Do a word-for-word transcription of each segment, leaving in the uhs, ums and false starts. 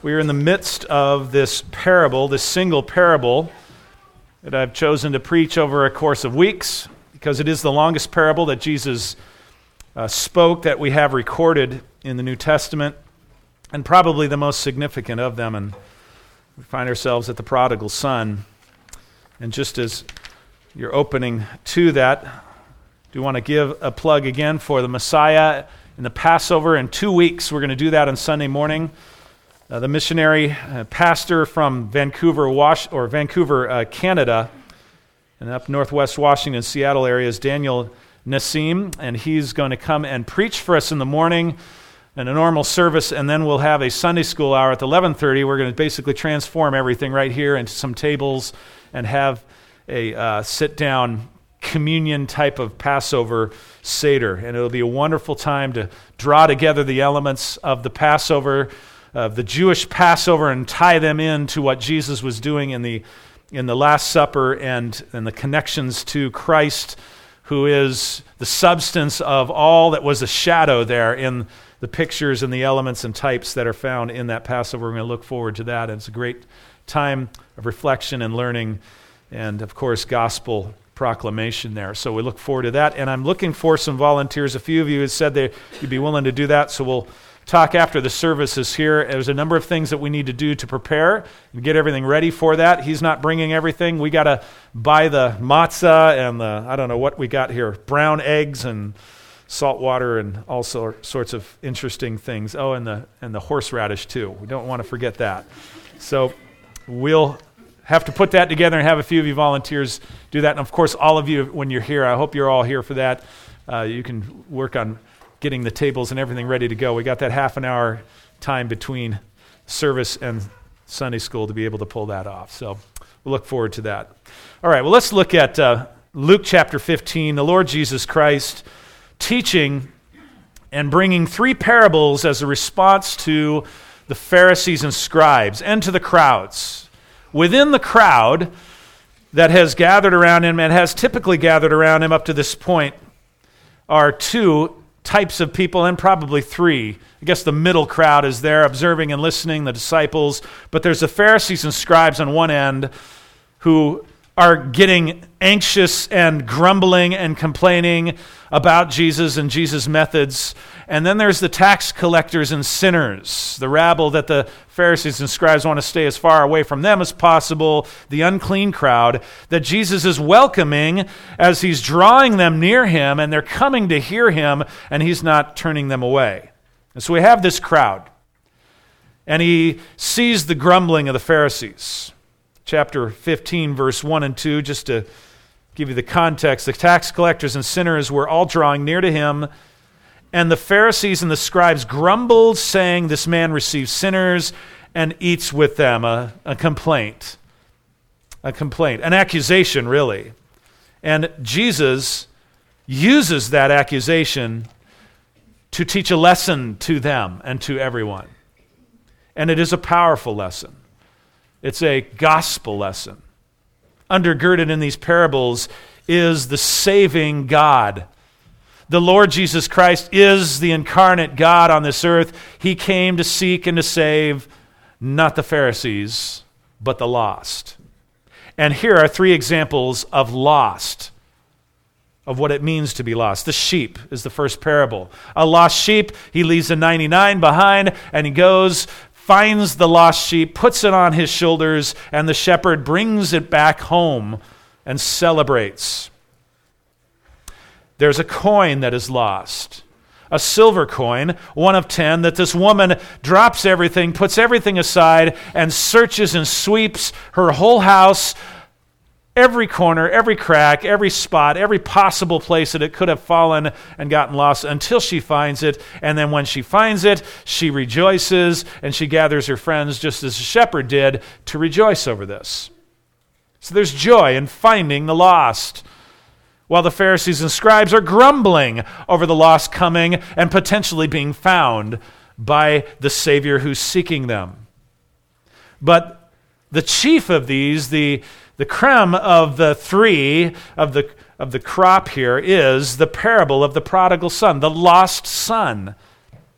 We are in the midst of this parable, this single parable that I've chosen to preach over a course of weeks because it is the longest parable that Jesus uh, spoke that we have recorded in the New Testament, and probably the most significant of them. And we find ourselves at the prodigal son. And just as you're opening to that, I do want to give a plug again for the Messiah in the Passover. In two weeks, we're going to do that on Sunday morning. Uh, the missionary uh, pastor from Vancouver, Was- or Vancouver, uh, Canada, and up northwest Washington, Seattle area is Daniel Nassim, and he's going to come and preach for us in the morning in a normal service, and then we'll have a Sunday school hour at eleven thirty. We're going to basically transform everything right here into some tables and have a uh, sit-down communion type of Passover Seder, and it'll be a wonderful time to draw together the elements of the Passover, of the Jewish Passover, and tie them into what Jesus was doing in the in the Last Supper and, and the connections to Christ, who is the substance of all that was a shadow there in the pictures and the elements and types that are found in that Passover. We're going to look forward to that, and it's a great time of reflection and learning and, of course, gospel proclamation there. So we look forward to that, and I'm looking for some volunteers. A few of you have said that you'd be willing to do that, so we'll talk after the services here. There's a number of things that we need to do to prepare and get everything ready for that. He's not bringing everything. We got to buy the matzah and the, I don't know what we got here, brown eggs and salt water and all sorts of interesting things. Oh, and the and the horseradish too. We don't want to forget that. So we'll have to put that together and have a few of you volunteers do that. And of course, all of you, when you're here, I hope you're all here for that. Uh, you can work on getting the tables and everything ready to go. We got that half an hour time between service and Sunday school to be able to pull that off. So we'll look forward to that. All right, well, let's look at uh, Luke chapter fifteen, the Lord Jesus Christ teaching and bringing three parables as a response to the Pharisees and scribes and to the crowds. Within the crowd that has gathered around him and has typically gathered around him up to this point are two types of people, and probably three. I guess the middle crowd is there observing and listening, the disciples, but there's the Pharisees and scribes on one end who are getting anxious and grumbling and complaining about Jesus and Jesus' methods. And then there's the tax collectors and sinners, the rabble that the Pharisees and scribes want to stay as far away from them as possible, the unclean crowd that Jesus is welcoming as he's drawing them near him, and they're coming to hear him, and he's not turning them away. And so we have this crowd, and he sees the grumbling of the Pharisees. Chapter fifteen, verse one and two, just to give you the context, the tax collectors and sinners were all drawing near to him, and the Pharisees and the scribes grumbled, saying, "This man receives sinners and eats with them." A, a complaint. A complaint. An accusation, really. And Jesus uses that accusation to teach a lesson to them and to everyone. And it is a powerful lesson. It's a gospel lesson. Undergirded in these parables is the saving God. The Lord Jesus Christ is the incarnate God on this earth. He came to seek and to save not the Pharisees, but the lost. And here are three examples of lost, of what it means to be lost. The sheep is the first parable. A lost sheep, he leaves the ninety-nine behind, and he goes, finds the lost sheep, puts it on his shoulders, and the shepherd brings it back home and celebrates. There's a coin that is lost, a silver coin, one of ten, that this woman drops everything, puts everything aside, and searches and sweeps her whole house, every corner, every crack, every spot, every possible place that it could have fallen and gotten lost until she finds it. And then when she finds it, she rejoices, and she gathers her friends just as the shepherd did to rejoice over this. So there's joy in finding the lost, while the Pharisees and scribes are grumbling over the lost coming and potentially being found by the Savior who's seeking them. But the chief of these, the The creme of the three of the of the crop here is the parable of the prodigal son, the lost son.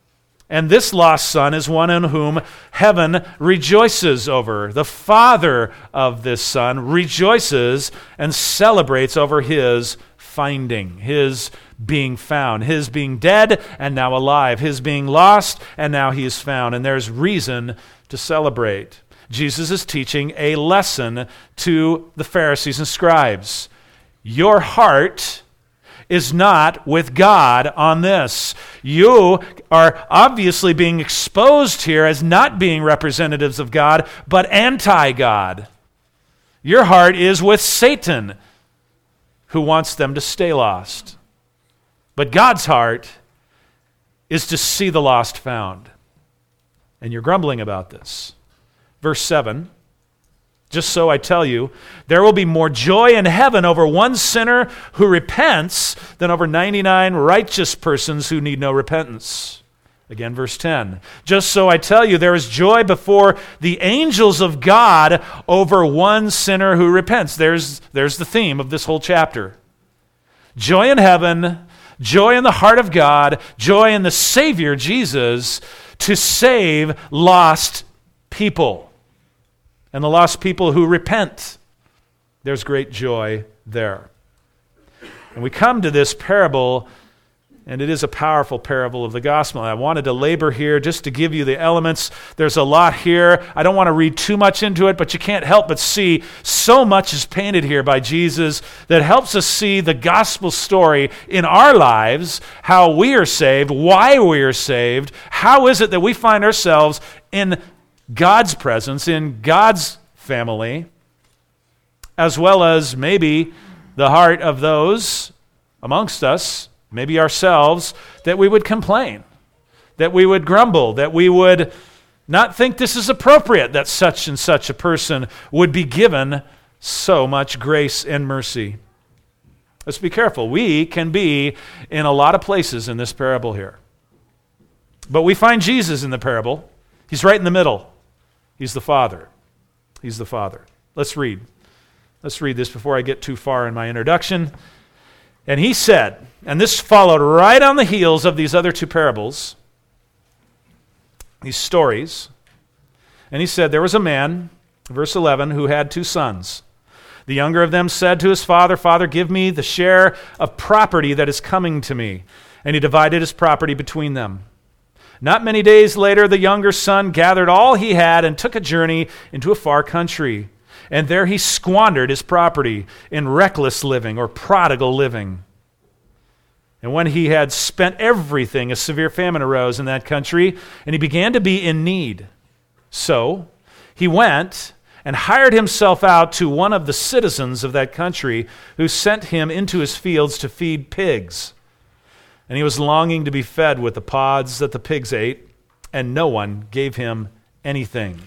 And this lost son is one in whom heaven rejoices over. The father of this son rejoices and celebrates over his finding, his being found, his being dead and now alive, his being lost and now he is found. And there's reason to celebrate. Jesus is teaching a lesson to the Pharisees and scribes. Your heart is not with God on this. You are obviously being exposed here as not being representatives of God, but anti-God. Your heart is with Satan, who wants them to stay lost. But God's heart is to see the lost found. And you're grumbling about this. Verse seven, just so I tell you, there will be more joy in heaven over one sinner who repents than over ninety-nine righteous persons who need no repentance. Again, verse ten. Just so I tell you, there is joy before the angels of God over one sinner who repents. There's, there's the theme of this whole chapter. Joy in heaven, joy in the heart of God, joy in the Savior, Jesus, to save lost people. And the lost people who repent. There's great joy there. And we come to this parable, and it is a powerful parable of the gospel. And I wanted to labor here just to give you the elements. There's a lot here. I don't want to read too much into it, but you can't help but see so much is painted here by Jesus that helps us see the gospel story in our lives, how we are saved, why we are saved, how is it that we find ourselves in God's presence, in God's family, as well as maybe the heart of those amongst us, maybe ourselves, that we would complain, that we would grumble, that we would not think this is appropriate, that such and such a person would be given so much grace and mercy. Let's be careful. We can be in a lot of places in this parable here. But we find Jesus in the parable. He's right in the middle. He's the Father. He's the Father. Let's read. Let's read this before I get too far in my introduction. And he said, and this followed right on the heels of these other two parables, these stories. And he said, there was a man, verse eleven, who had two sons. The younger of them said to his father, Father, give me the share of property that is coming to me. And he divided his property between them. Not many days later, the younger son gathered all he had and took a journey into a far country. And there he squandered his property in reckless living or prodigal living. And when he had spent everything, a severe famine arose in that country, and he began to be in need. So he went and hired himself out to one of the citizens of that country, who sent him into his fields to feed pigs. And he was longing to be fed with the pods that the pigs ate, and no one gave him anything.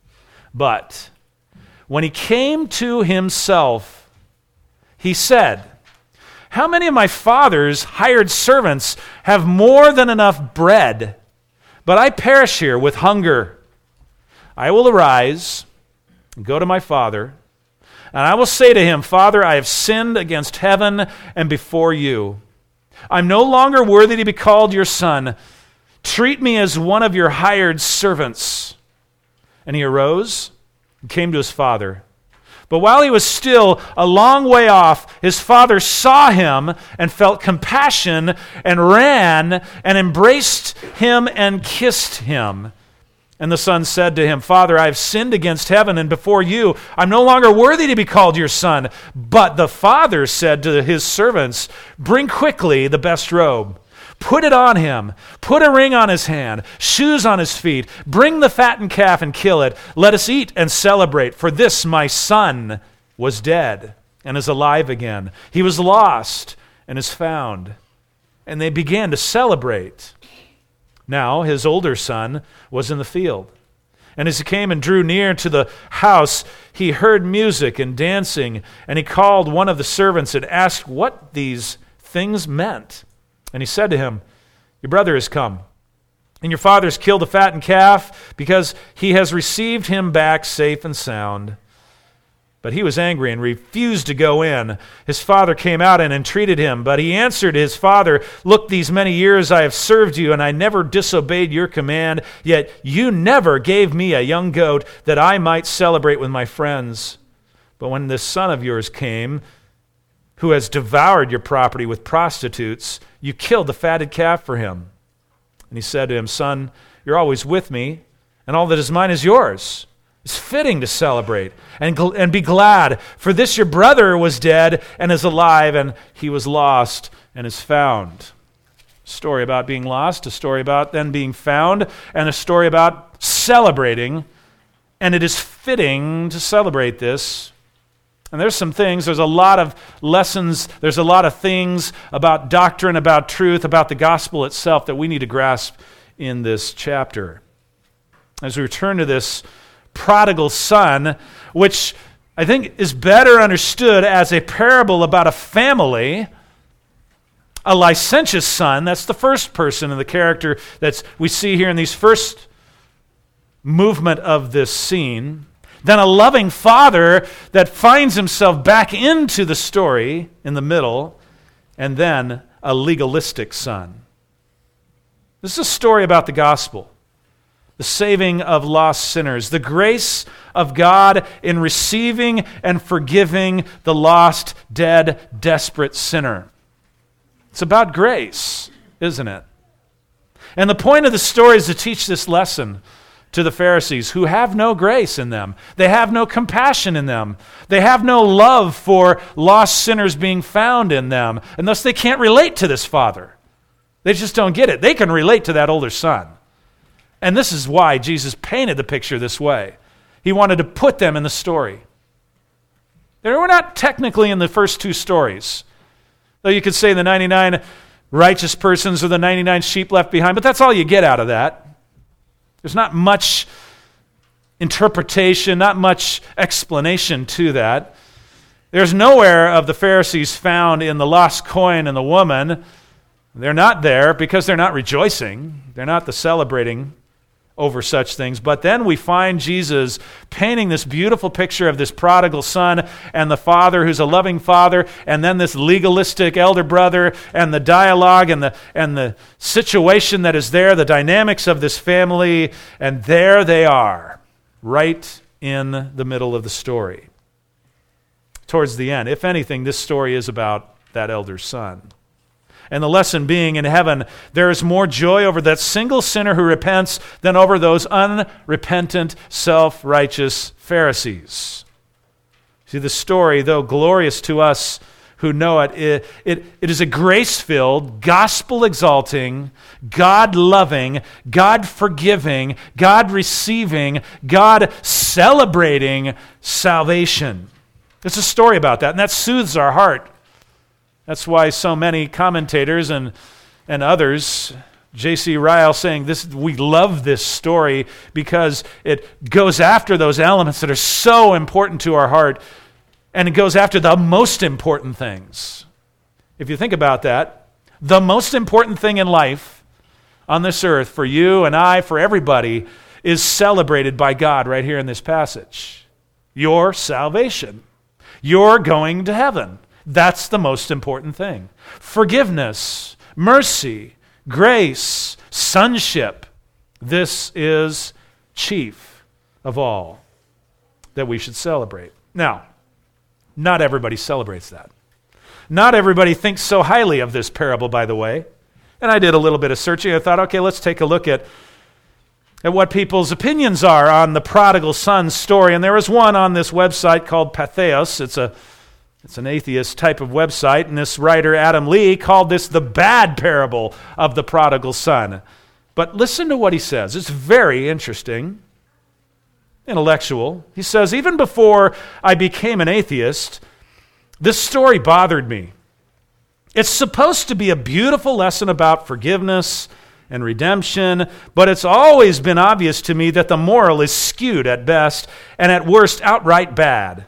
But when he came to himself, he said, how many of my father's hired servants have more than enough bread, but I perish here with hunger? I will arise and go to my father, and I will say to him, Father, I have sinned against heaven and before you. I'm no longer worthy to be called your son. Treat me as one of your hired servants. And he arose and came to his father. But while he was still a long way off, his father saw him and felt compassion and ran and embraced him and kissed him. And the son said to him, Father, I have sinned against heaven and before you. I'm no longer worthy to be called your son. But the father said to his servants, bring quickly the best robe. Put it on him. Put a ring on his hand, shoes on his feet. Bring the fattened calf and kill it. Let us eat and celebrate. For this my son was dead and is alive again. He was lost and is found. And they began to celebrate. Now his older son was in the field. And as he came and drew near to the house, he heard music and dancing. And he called one of the servants and asked what these things meant. And he said to him, your brother has come, and your father has killed the fattened calf because he has received him back safe and sound. But he was angry and refused to go in. His father came out and entreated him, but he answered his father, "Look, these many years I have served you, and I never disobeyed your command, yet you never gave me a young goat that I might celebrate with my friends. But when this son of yours came, who has devoured your property with prostitutes, you killed the fatted calf for him." And he said to him, "Son, you're always with me, and all that is mine is yours. It's fitting to celebrate and, gl- and be glad, for this your brother was dead and is alive, and he was lost and is found." A story about being lost, a story about then being found, and a story about celebrating. And it is fitting to celebrate this. And there's some things, there's a lot of lessons, there's a lot of things about doctrine, about truth, about the gospel itself that we need to grasp in this chapter. As we return to this prodigal son, which I think is better understood as a parable about a family, a licentious son, that's the first person in the character that we see here in these first movement of this scene. Then a loving father that finds himself back into the story in the middle, and then a legalistic son. This is a story about the gospel, the saving of lost sinners, the grace of God in receiving and forgiving the lost, dead, desperate sinner. It's about grace, isn't it? And the point of the story is to teach this lesson to the Pharisees, who have no grace in them. They have no compassion in them. They have no love for lost sinners being found in them, and thus they can't relate to this father. They just don't get it. They can relate to that older son. And this is why Jesus painted the picture this way. He wanted to put them in the story. They were not technically in the first two stories, though you could say the ninety-nine righteous persons or the ninety-nine sheep left behind, but that's all you get out of that. There's not much interpretation, not much explanation to that. There's nowhere of the Pharisees found in the lost coin and the woman. They're not there because they're not rejoicing. They're not the celebrating over such things. But then we find Jesus painting this beautiful picture of this prodigal son and the father who's a loving father, and then this legalistic elder brother, and the dialogue and the and the situation that is there, the dynamics of this family, and there they are, right in the middle of the story. Towards the end, if anything, this story is about that elder son. And the lesson being, in heaven, there is more joy over that single sinner who repents than over those unrepentant, self-righteous Pharisees. See, the story, though glorious to us who know it, it, it, it is a grace-filled, gospel-exalting, God-loving, God-forgiving, God-receiving, God-celebrating salvation. It's a story about that, and that soothes our heart. That's why so many commentators and and others, J C Ryle saying this, we love this story because it goes after those elements that are so important to our heart, and it goes after the most important things. If you think about that, the most important thing in life on this earth for you and I, for everybody, is celebrated by God right here in this passage. Your salvation. You're going to heaven. That's the most important thing. Forgiveness, mercy, grace, sonship. This is chief of all that we should celebrate. Now, not everybody celebrates that. Not everybody thinks so highly of this parable, by the way. And I did a little bit of searching. I thought, okay, let's take a look at, at what people's opinions are on the prodigal son story. And there was one on this website called Patheos. It's a It's an atheist type of website, and this writer, Adam Lee, called this the bad parable of the prodigal son. But listen to what he says. It's very interesting, intellectual. He says, even before I became an atheist, this story bothered me. It's supposed to be a beautiful lesson about forgiveness and redemption, but it's always been obvious to me that the moral is skewed at best, and at worst, outright bad.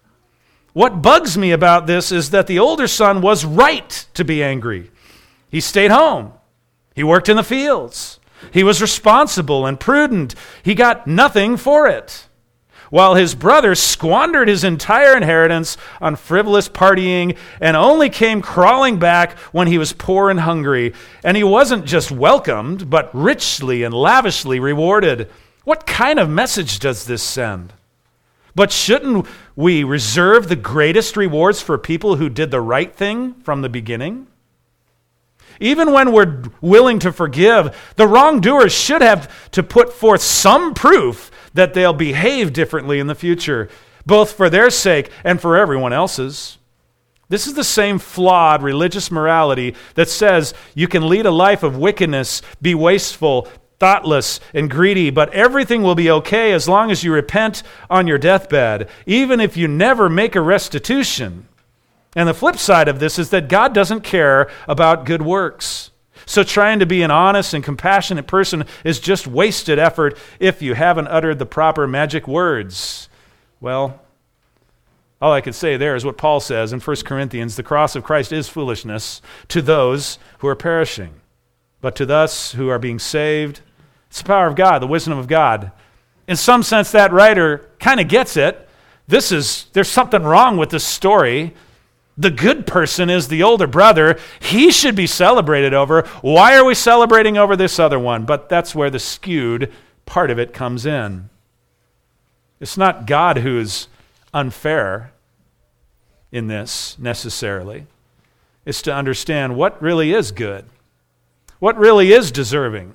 What bugs me about this is that the older son was right to be angry. He stayed home. He worked in the fields. He was responsible and prudent. He got nothing for it. while his brother squandered his entire inheritance on frivolous partying and only came crawling back when he was poor and hungry. And he wasn't just welcomed, but richly and lavishly rewarded. What kind of message does this send? But shouldn't we reserve the greatest rewards for people who did the right thing from the beginning? Even when we're willing to forgive, the wrongdoers should have to put forth some proof that they'll behave differently in the future, both for their sake and for everyone else's. This is the same flawed religious morality that says you can lead a life of wickedness, be wasteful, thoughtless, and greedy, but everything will be okay as long as you repent on your deathbed, even if you never make a restitution. And the flip side of this is that God doesn't care about good works. So trying to be an honest and compassionate person is just wasted effort if you haven't uttered the proper magic words. Well, all I could say there is what Paul says in First Corinthians, the cross of Christ is foolishness to those who are perishing. But to us who are being saved, it's the power of God, the wisdom of God. In some sense, that writer kind of gets it. This is, there's something wrong with this story. The good person is the older brother. He should be celebrated over. Why are we celebrating over this other one? But that's where the skewed part of it comes in. It's not God who's unfair in this necessarily. It's to understand what really is good. What really is deserving?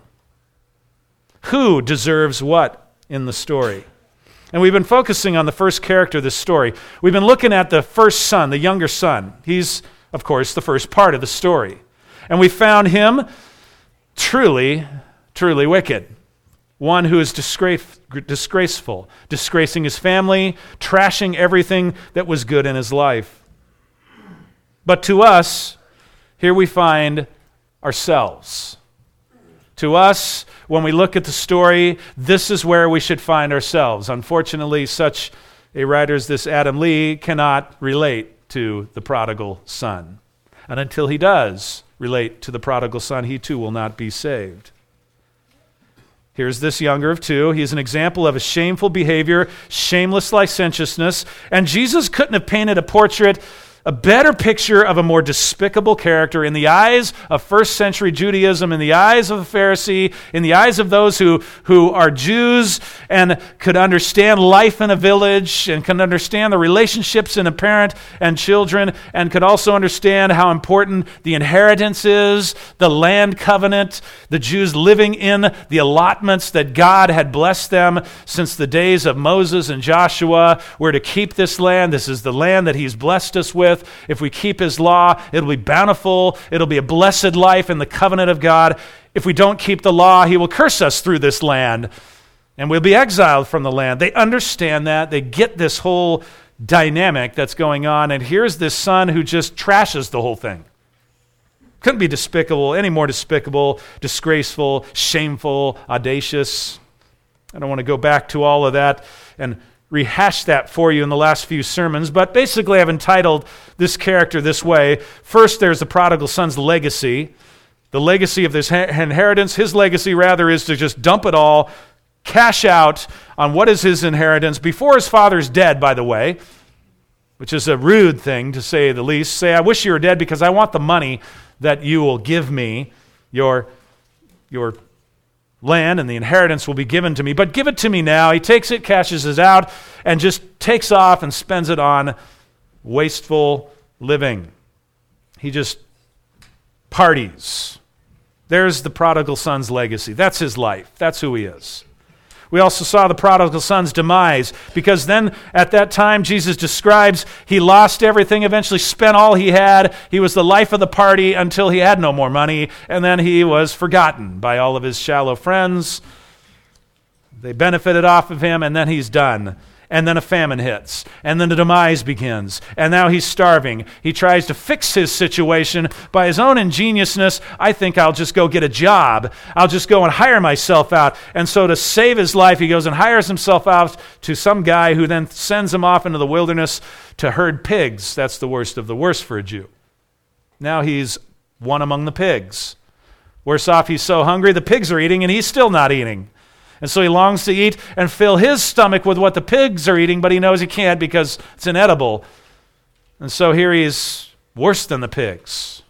Who deserves what in the story? And we've been focusing on the first character of this story. We've been looking at the first son, the younger son. He's, of course, the first part of the story. And we found him truly, truly wicked. One who is disgrace, disgraceful, disgracing his family, trashing everything that was good in his life. But to us, here we find ourselves. To us, when we look at the story, this is where we should find ourselves. Unfortunately, such a writer as this Adam Lee cannot relate to the prodigal son. And until he does relate to the prodigal son, he too will not be saved. Here's this younger of two. He's an example of a shameful behavior, shameless licentiousness, and Jesus couldn't have painted a portrait a better picture of a more despicable character in the eyes of first century Judaism, in the eyes of a Pharisee, in the eyes of those who, who are Jews and could understand life in a village and can understand the relationships in a parent and children and could also understand how important the inheritance is, the land covenant, the Jews living in the allotments that God had blessed them since the days of Moses and Joshua. We're to keep this land. This is the land that he's blessed us with. If we keep his law, it'll be bountiful. It'll be a blessed life in the covenant of God. If we don't keep the law, he will curse us through this land, and we'll be exiled from the land. They understand that. They get this whole dynamic that's going on, and here's this son who just trashes the whole thing. Couldn't be despicable, any more despicable, disgraceful, shameful, audacious. I don't want to go back to all of that and rehash that for you in the last few sermons, but basically I've entitled this character this way. First, there's the prodigal son's legacy. The legacy of this inheritance, his legacy rather is to just dump it all, cash out on what is his inheritance before his father's dead, by the way, which is a rude thing to say the least. Say, I wish you were dead because I want the money that you will give me, your, your land and the inheritance will be given to me, but give it to me now. He takes it, cashes it out, and just takes off and spends it on wasteful living. He just parties. There's the prodigal son's legacy. That's his life. That's who he is. We also saw the prodigal son's demise, because then at that time Jesus describes he lost everything, eventually spent all he had. He was the life of the party until he had no more money, and then he was forgotten by all of his shallow friends. They benefited off of him, and then he's done. And then a famine hits, and then the demise begins, and now he's starving. He tries to fix his situation by his own ingeniousness. I think I'll just go get a job. I'll just go and hire myself out. And so to save his life, he goes and hires himself out to some guy who then sends him off into the wilderness to herd pigs. That's the worst of the worst for a Jew. Now he's one among the pigs. Worse off, he's so hungry, the pigs are eating, and he's still not eating. And so he longs to eat and fill his stomach with what the pigs are eating, but he knows he can't because it's inedible. And so here he is worse than the pigs.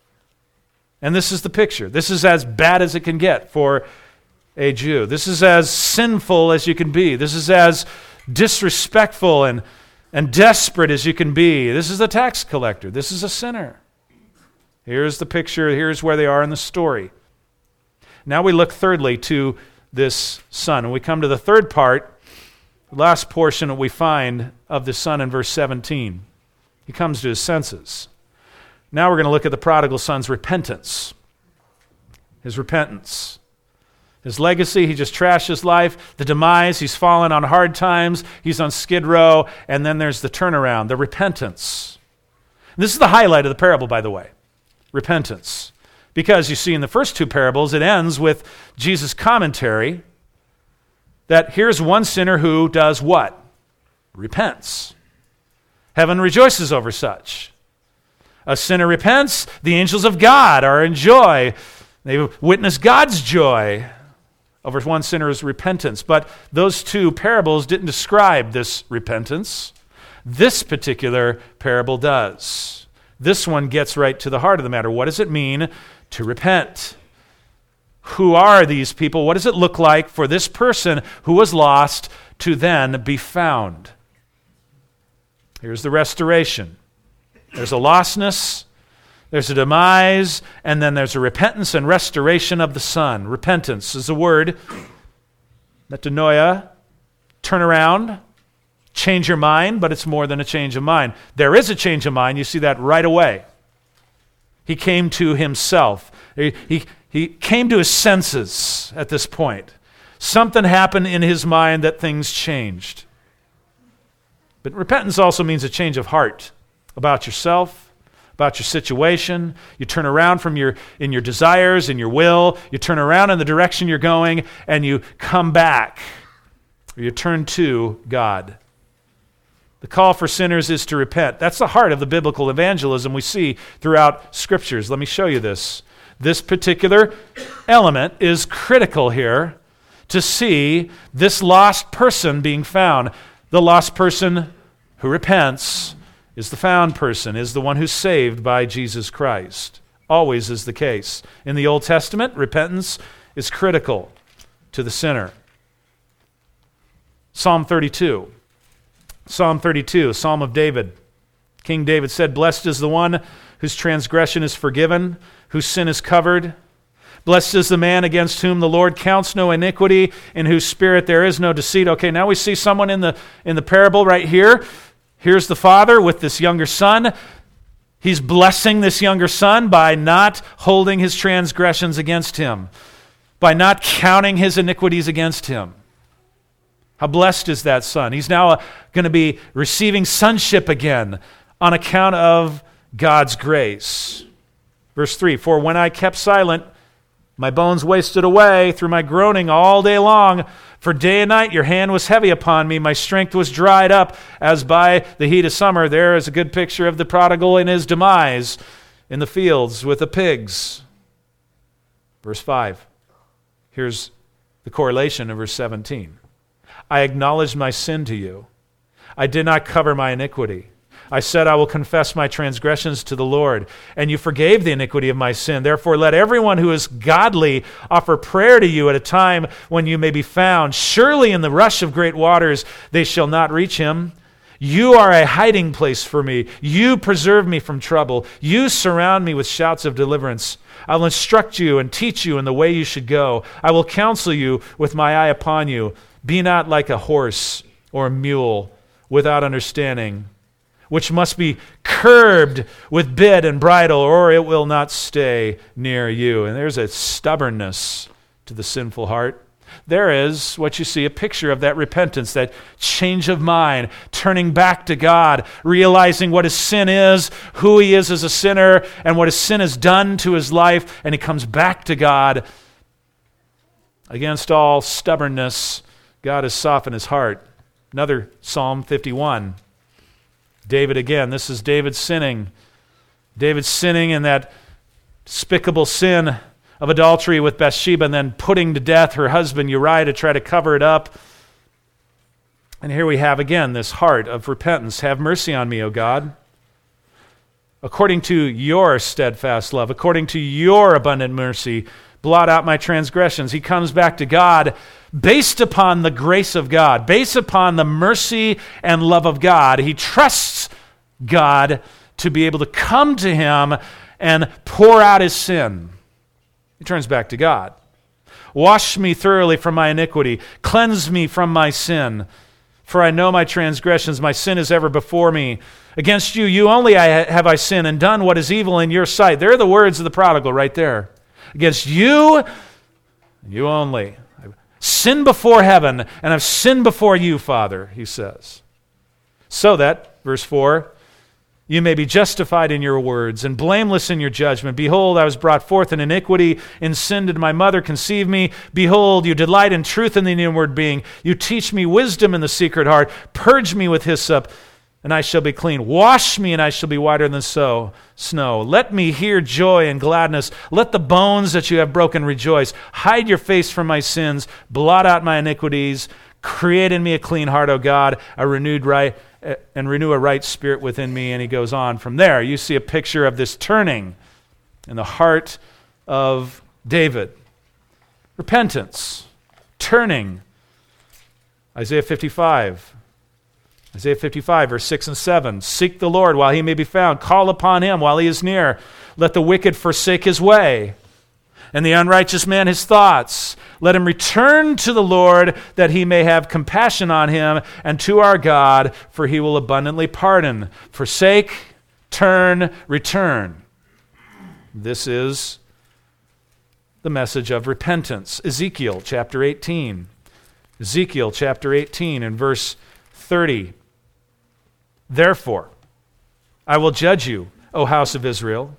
And this is the picture. This is as bad as it can get for a Jew. This is as sinful as you can be. This is as disrespectful and, and desperate as you can be. This is a tax collector. This is a sinner. Here's the picture. Here's where they are in the story. Now we look thirdly to this son. And we come to the third part, the last portion that we find of the son in verse seventeen. He comes to his senses. Now we're going to look at the prodigal son's repentance. His repentance. His legacy, he just trashed his life. The demise, he's fallen on hard times. He's on Skid Row. And then there's the turnaround, the repentance. And this is the highlight of the parable, by the way. Repentance. Because you see in the first two parables, it ends with Jesus' commentary that here's one sinner who does what? Repents. Heaven rejoices over such. A sinner repents, the angels of God are in joy. They witness God's joy over one sinner's repentance. But those two parables didn't describe this repentance. This particular parable does. This one gets right to the heart of the matter. What does it mean to repent? Who are these people? What does it look like for this person who was lost to then be found? Here's the restoration. There's a lostness, there's a demise, and then there's a repentance and restoration of the son. Repentance is a word, metanoia, turn around, change your mind, but it's more than a change of mind. There is a change of mind. You see that right away. He came to himself. He, he, he came to his senses at this point. Something happened in his mind that things changed. But repentance also means a change of heart about yourself, about your situation. You turn around from your in your desires, in your will. You turn around in the direction you're going, and you come back. Or you turn to God. The call for sinners is to repent. That's the heart of the biblical evangelism we see throughout Scriptures. Let me show you this. This particular element is critical here to see this lost person being found. The lost person who repents is the found person, is the one who's saved by Jesus Christ. Always is the case. In the Old Testament, repentance is critical to the sinner. Psalm thirty-two. Psalm thirty-two, Psalm of David. King David said, "Blessed is the one whose transgression is forgiven, whose sin is covered. Blessed is the man against whom the Lord counts no iniquity, in whose spirit there is no deceit." Okay, now we see someone in the in the parable right here. Here's the father with this younger son. He's blessing this younger son by not holding his transgressions against him, by not counting his iniquities against him. How blessed is that son? He's now going to be receiving sonship again on account of God's grace. Verse three, "For when I kept silent, my bones wasted away through my groaning all day long. For day and night your hand was heavy upon me. My strength was dried up as by the heat of summer." There is a good picture of the prodigal in his demise in the fields with the pigs. Verse five. Here's the correlation of verse seventeen. "I acknowledged my sin to you. I did not cover my iniquity. I said, I will confess my transgressions to the Lord, and you forgave the iniquity of my sin. Therefore, let everyone who is godly offer prayer to you at a time when you may be found. Surely in the rush of great waters they shall not reach him. You are a hiding place for me. You preserve me from trouble. You surround me with shouts of deliverance. I will instruct you and teach you in the way you should go. I will counsel you with my eye upon you. Be not like a horse or a mule without understanding, which must be curbed with bit and bridle, or it will not stay near you." And there's a stubbornness to the sinful heart. There is what you see, a picture of that repentance, that change of mind, turning back to God, realizing what his sin is, who he is as a sinner, and what his sin has done to his life, and he comes back to God. Against all stubbornness, God has softened his heart. Another Psalm fifty-one. David again. This is David sinning. David sinning in that despicable sin of adultery with Bathsheba and then putting to death her husband Uriah to try to cover it up. And here we have again this heart of repentance. Have mercy on me, O God, according to your steadfast love, according to your abundant mercy, blot out my transgressions. He comes back to God based upon the grace of God, based upon the mercy and love of God. He trusts God to be able to come to him and pour out his sin. He turns back to God. Wash me thoroughly from my iniquity. Cleanse me from my sin. For I know my transgressions, my sin is ever before me. Against you, you only have I sinned and done what is evil in your sight. There are the words of the prodigal right there. Against you, you only. I've sinned before heaven, and I've sinned before you, Father, he says. So that, verse four, you may be justified in your words and blameless in your judgment. Behold, I was brought forth in iniquity. In sin did my mother conceive me. Behold, you delight in truth in the inward being. You teach me wisdom in the secret heart. Purge me with hyssop, and I shall be clean. Wash me, and I shall be whiter than so, snow. Let me hear joy and gladness. Let the bones that you have broken rejoice. Hide your face from my sins. Blot out my iniquities. Create in me a clean heart, O God, a renewed right and renew a right spirit within me. And he goes on from there. You see a picture of this turning in the heart of David. Repentance, turning. Isaiah fifty-five. Isaiah fifty-five, verse six and seven. Seek the Lord while he may be found. Call upon him while he is near. Let the wicked forsake his way, and the unrighteous man his thoughts. Let him return to the Lord, that he may have compassion on him, and to our God, for he will abundantly pardon. Forsake, turn, return. This is the message of repentance. Ezekiel chapter eighteen. Ezekiel chapter eighteen and verse thirty. Therefore, I will judge you, O house of Israel.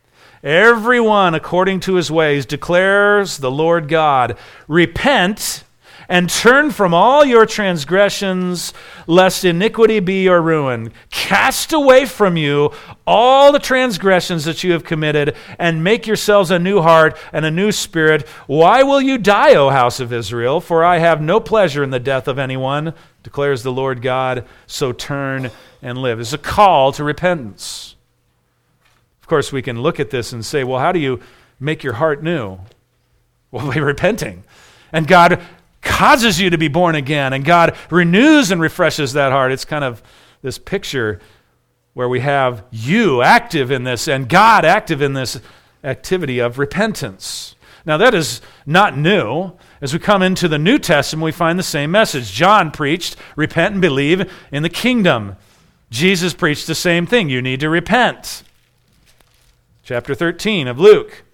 Everyone according to his ways, declares the Lord God. Repent and turn from all your transgressions, lest iniquity be your ruin. Cast away from you all the transgressions that you have committed, and make yourselves a new heart and a new spirit. Why will you die, O house of Israel? For I have no pleasure in the death of anyone, declares the Lord God. So turn and live. It's a call to repentance. Of course, we can look at this and say, well, how do you make your heart new? Well, by repenting. And God causes you to be born again, and God renews and refreshes that heart. It's kind of this picture where we have you active in this and God active in this activity of repentance. Now, that is not new. As we come into the New Testament, we find the same message. John preached, repent and believe in the kingdom. Jesus preached the same thing. You need to repent. Chapter thirteen of Luke.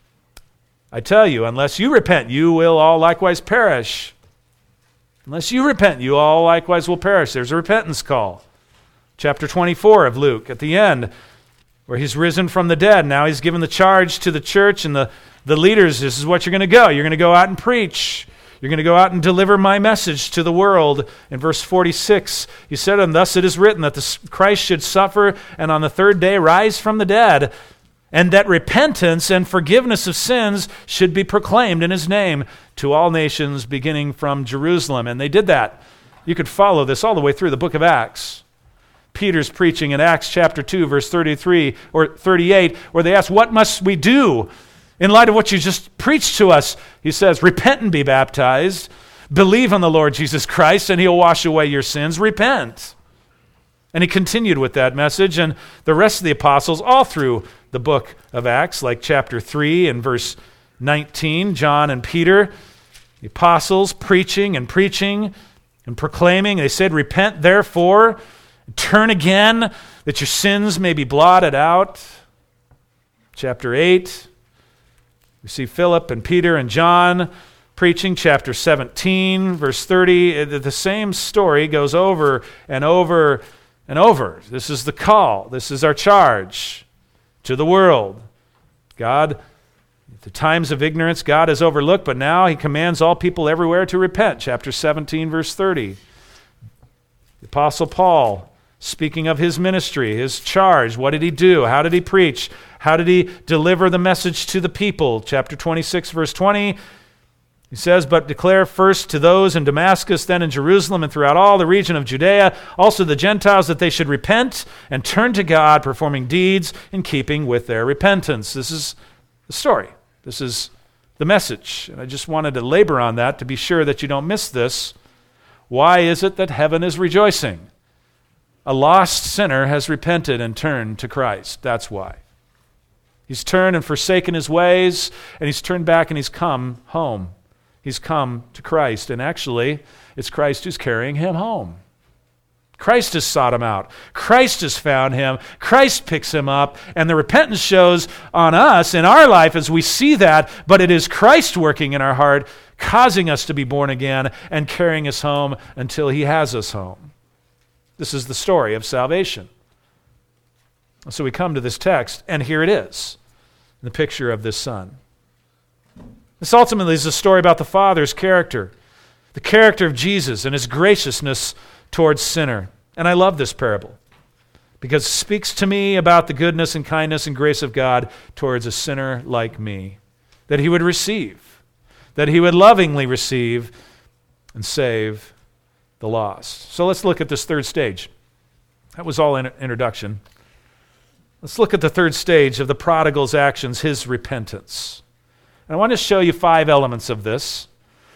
I tell you, unless you repent, you will all likewise perish. Unless you repent, you all likewise will perish. There's a repentance call. Chapter twenty-four of Luke, at the end, where he's risen from the dead. Now he's given the charge to the church and the, the leaders. This is what you're going to go. You're going to go out and preach. You're going to go out and deliver my message to the world. In verse forty-six, he said, and thus it is written that the Christ should suffer and on the third day rise from the dead, and that repentance and forgiveness of sins should be proclaimed in his name to all nations, beginning from Jerusalem. And they did that. You could follow this all the way through the book of Acts. Peter's preaching in Acts chapter two, verse thirty-three or thirty-eight, where they ask, what must we do in light of what you just preached to us? He says, repent and be baptized. Believe on the Lord Jesus Christ, and he'll wash away your sins. Repent. And he continued with that message, and the rest of the apostles all through the book of Acts, like chapter three and verse nineteen, John and Peter, the apostles preaching and preaching and proclaiming. They said, repent therefore, turn again, that your sins may be blotted out. Chapter eight, we see Philip and Peter and John preaching. Chapter seventeen, verse thirty, the same story goes over and over and over. This is the call. This is our charge to the world. God, at the times of ignorance, God has overlooked, but now he commands all people everywhere to repent. Chapter seventeen, verse thirty. The Apostle Paul speaking of his ministry, his charge. What did he do? How did he preach? How did he deliver the message to the people? Chapter twenty-six, verse twenty, he says, "But declare first to those in Damascus, then in Jerusalem, and throughout all the region of Judea, also the Gentiles, that they should repent and turn to God, performing deeds in keeping with their repentance." This is the story. This is the message. And I just wanted to labor on that to be sure that you don't miss this. Why is it that heaven is rejoicing? A lost sinner has repented and turned to Christ. That's why. He's turned and forsaken his ways, and he's turned back and he's come home. He's come to Christ, and actually, it's Christ who's carrying him home. Christ has sought him out. Christ has found him. Christ picks him up, and the repentance shows on us in our life as we see that, but it is Christ working in our heart, causing us to be born again and carrying us home until he has us home. This is the story of salvation. So we come to this text, and here it is, the picture of this son. This ultimately is a story about the Father's character, the character of Jesus and his graciousness towards sinner. And I love this parable because it speaks to me about the goodness and kindness and grace of God towards a sinner like me, that he would receive, that he would lovingly receive and save the lost. So let's look at this third stage. That was all in introduction. Let's look at the third stage of the prodigal's actions, his repentance. And I want to show you five elements of this.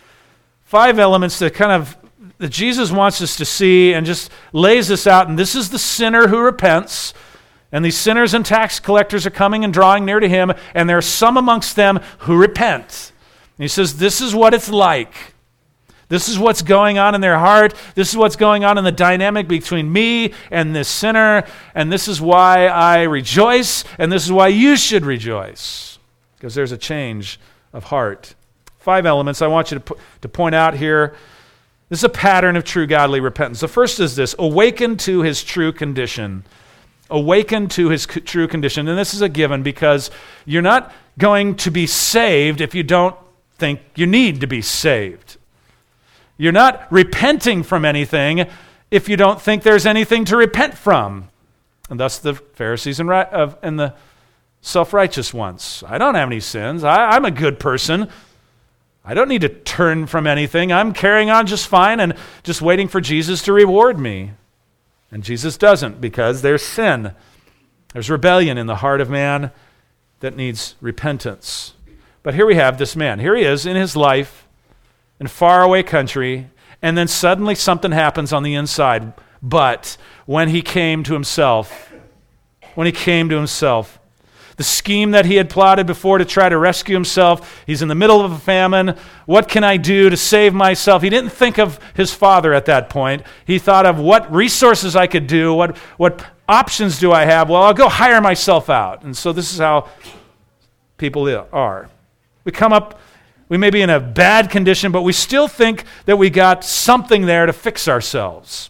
Five elements that kind of, that Jesus wants us to see and just lays this out. And this is the sinner who repents. And these sinners and tax collectors are coming and drawing near to him. And there are some amongst them who repent. And he says, this is what it's like. This is what's going on in their heart. This is what's going on in the dynamic between me and this sinner. And this is why I rejoice. And this is why you should rejoice. Because there's a change of heart. Five elements I want you to, po- to point out here. This is a pattern of true godly repentance. The first is this: awaken to his true condition. Awaken to his c- true condition. And this is a given because you're not going to be saved if you don't think you need to be saved. You're not repenting from anything if you don't think there's anything to repent from. And thus the Pharisees and, ri- of, and the self-righteous ones. I don't have any sins. I, I'm a good person. I don't need to turn from anything. I'm carrying on just fine and just waiting for Jesus to reward me. And Jesus doesn't, because there's sin. There's rebellion in the heart of man that needs repentance. But here we have this man. Here he is in his life in a faraway country, and then suddenly something happens on the inside. But when he came to himself, when he came to himself, the scheme that he had plotted before to try to rescue himself, he's in the middle of a famine. What can I do to save myself? He didn't think of his father at that point. He thought of what resources I could do, what, what options do I have? Well, I'll go hire myself out. And so this is how people are. We come up, we may be in a bad condition, but we still think that we got something there to fix ourselves.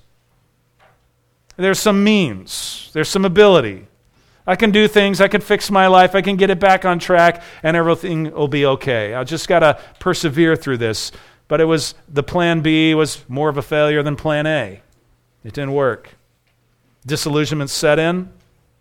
There's some means, there's some ability. I can do things, I can fix my life, I can get it back on track, and everything will be okay. I just got to persevere through this. But it was, the plan B was more of a failure than plan A. It didn't work. Disillusionment set in.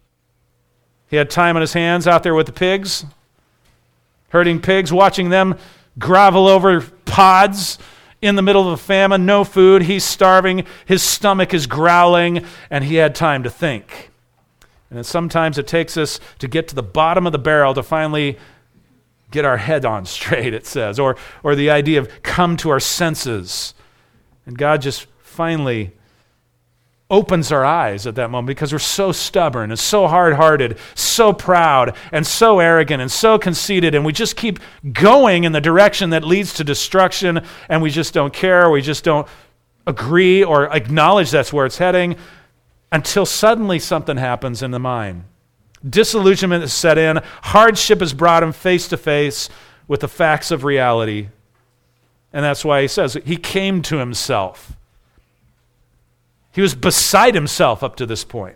He had time on his hands out there with the pigs, herding pigs, watching them grovel over pods in the middle of a famine, no food, he's starving, his stomach is growling, and he had time to think. And sometimes it takes us to get to the bottom of the barrel to finally get our head on straight, it says, or, or the idea of come to our senses. And God just finally opens our eyes at that moment because we're so stubborn and so hard-hearted, so proud and so arrogant and so conceited, and we just keep going in the direction that leads to destruction, and we just don't care, we just don't agree or acknowledge that's where it's heading, until suddenly something happens in the mind. Disillusionment is set in. Hardship has brought him face to face with the facts of reality. And that's why he says he came to himself. He was beside himself up to this point.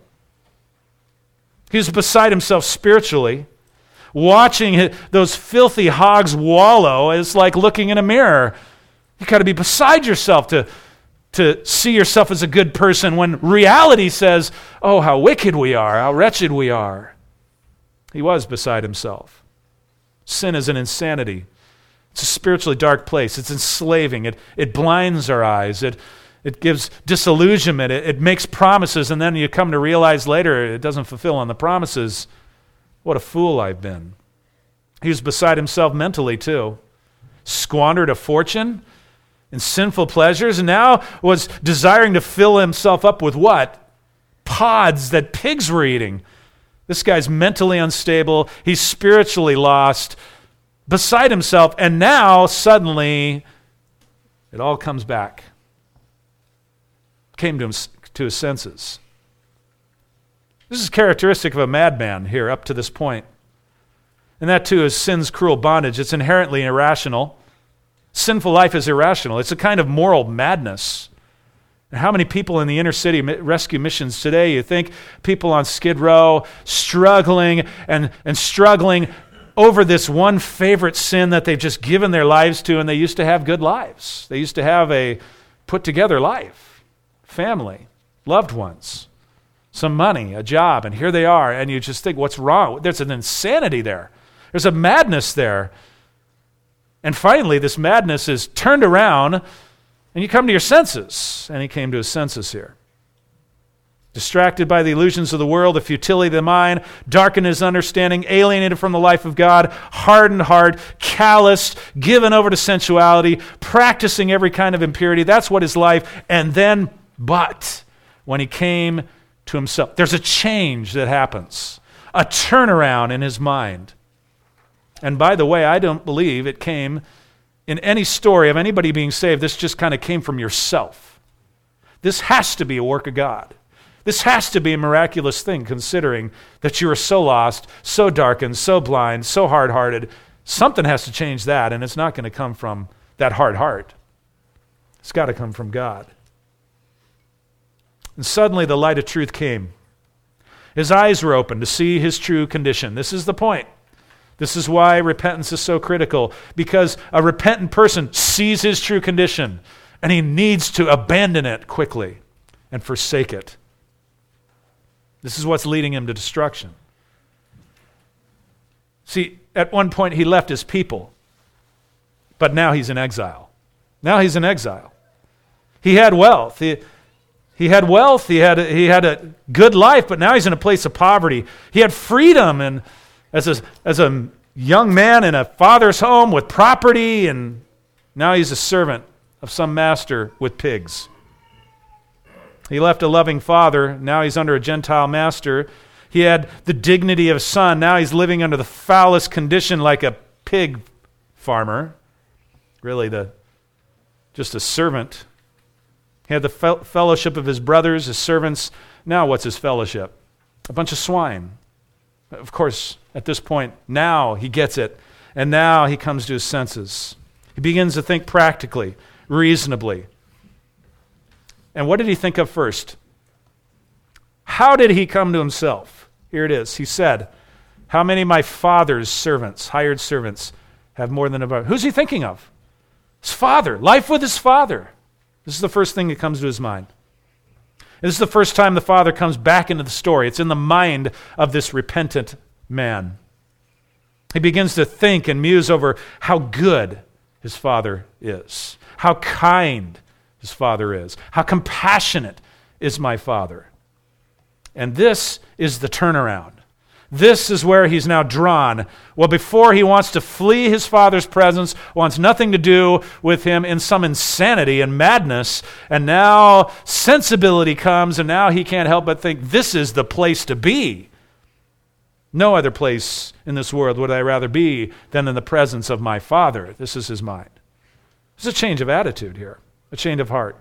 He was beside himself spiritually. Watching those filthy hogs wallow is like looking in a mirror. You got to be beside yourself to to see yourself as a good person when reality says, oh, how wicked we are, how wretched we are. He was beside himself. Sin is an insanity. It's a spiritually dark place. It's enslaving. It, it blinds our eyes. It, it gives disillusionment. It, it makes promises, and then you come to realize later it doesn't fulfill on the promises. What a fool I've been. He was beside himself mentally too. Squandered a fortune in sinful pleasures, and now was desiring to fill himself up with what? Pods that pigs were eating. This guy's mentally unstable. He's spiritually lost, beside himself, and now suddenly it all comes back. Came to him to his senses. This is characteristic of a madman here up to this point. And that too is sin's cruel bondage. It's inherently irrational. Sinful life is irrational. It's a kind of moral madness. And how many people in the inner city rescue missions today, you think people on Skid Row struggling and, and struggling over this one favorite sin that they've just given their lives to, and they used to have good lives. They used to have a put-together life, family, loved ones, some money, a job, and here they are, and you just think, what's wrong? There's an insanity there. There's a madness there. And finally, this madness is turned around, and you come to your senses. And he came to his senses here. Distracted by the illusions of the world, the futility of the mind, darkened his understanding, alienated from the life of God, hardened heart, calloused, given over to sensuality, practicing every kind of impurity. That's what his life. And then, but, when he came to himself, there's a change that happens, a turnaround in his mind. And by the way, I don't believe it came in any story of anybody being saved. This just kind of came from yourself. This has to be a work of God. This has to be a miraculous thing, considering that you are so lost, so darkened, so blind, so hard-hearted. Something has to change that, and it's not going to come from that hard heart. It's got to come from God. And suddenly the light of truth came. His eyes were opened to see his true condition. This is the point. This is why repentance is so critical, because a repentant person sees his true condition, and he needs to abandon it quickly and forsake it. This is what's leading him to destruction. See, at one point he left his people, but now he's in exile. Now he's in exile. He had wealth. He, he had wealth. He had, a, he had a good life, but now he's in a place of poverty. He had freedom and as a, as a young man in a father's home with property, and now he's a servant of some master with pigs. He left a loving father. Now he's under a Gentile master. He had the dignity of a son. Now he's living under the foulest condition like a pig farmer. Really, the just a servant. He had the fe- fellowship of his brothers, his servants. Now what's his fellowship? A bunch of swine. Of course, at this point, now he gets it. And now he comes to his senses. He begins to think practically, reasonably. And what did he think of first? How did he come to himself? Here it is. He said, how many of my father's servants, hired servants, have more than a brother? Who's he thinking of? His father. Life with his father. This is the first thing that comes to his mind. And this is the first time the father comes back into the story. It's in the mind of this repentant man. He begins to think and muse over how good his father is, how kind his father is, how compassionate is my father. And this is the turnaround. This is where he's now drawn. Well, before he wants to flee his father's presence, wants nothing to do with him in some insanity and madness, and now sensibility comes, and now he can't help but think, this is the place to be. No other place in this world would I rather be than in the presence of my Father. This is his mind. There's a change of attitude here, a change of heart.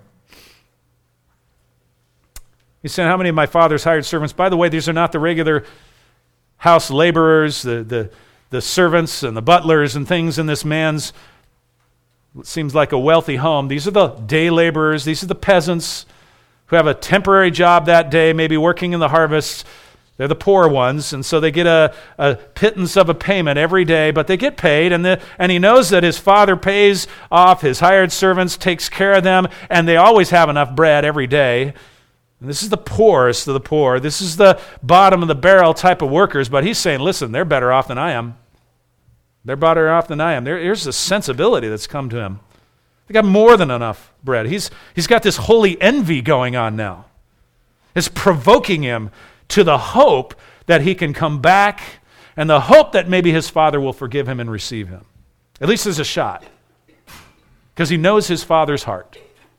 He said, how many of my father's hired servants? By the way, these are not the regular house laborers, the, the, the servants and the butlers and things in this man's, it seems like a wealthy home. These are the day laborers. These are the peasants who have a temporary job that day, maybe working in the harvest. They're the poor ones, and so they get a, a pittance of a payment every day, but they get paid, and, the, and he knows that his father pays off his hired servants, takes care of them, and they always have enough bread every day. And this is the poorest of the poor. This is the bottom of the barrel type of workers, but he's saying, listen, they're better off than I am. They're better off than I am. There, here's the sensibility that's come to him. They got more than enough bread. He's, he's got this holy envy going on now. It's provoking him to the hope that he can come back and the hope that maybe his father will forgive him and receive him. At least there's a shot, because he knows his father's heart.